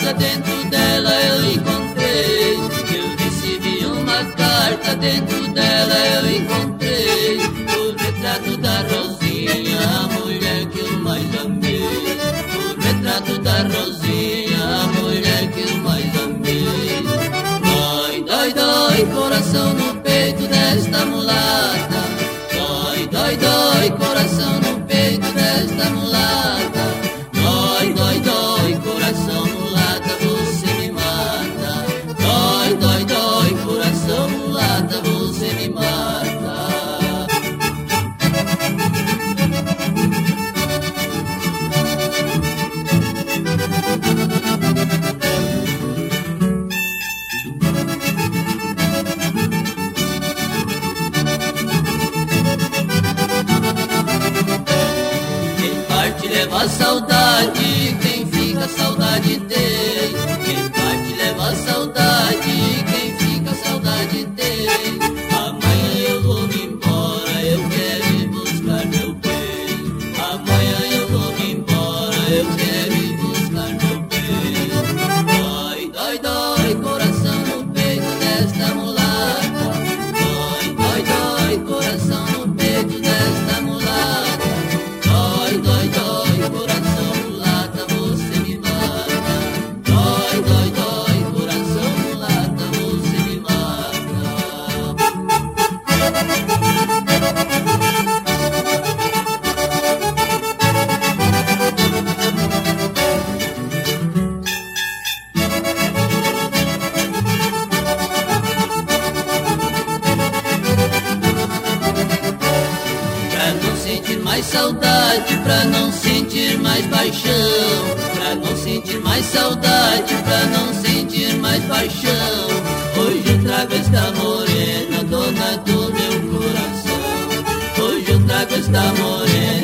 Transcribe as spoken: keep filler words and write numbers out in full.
carta, dentro dela eu encontrei. Eu recebi uma carta, dentro dela eu encontrei o retrato da Rosinha, a mulher que eu mais amei. O retrato da Rosinha, a mulher que eu mais amei. Dói, dói, dói, coração no peito desta mulata. Dói, dói, dói, coração no peito desta mulata. Dói, dói, dói, coração mulata, você me mata. Dói, dói, dói, coração mulata, você me mata. Quem parte leva a saudade, quem fica a saudade tem. Quem parte leva a saudade, quem fica a saudade tem. Amanhã eu vou me embora, eu quero ir buscar meu bem. Amanhã eu vou me embora, eu quero ir buscar meu bem. Dói, dói, dói, coração no peito desta mulata. Dói, dói, dói, coração no peito desta mulata. Dói, dói, dói, coração mulata, você me mata. Dói, dói, dói, coração mulata, você me mata. Pra não sentir mais saudade, pra não sentir mais paixão. Pra não sentir mais saudade, pra não sentir mais paixão. Hoje eu trago esta morena, dona do meu coração. Hoje eu trago esta morena,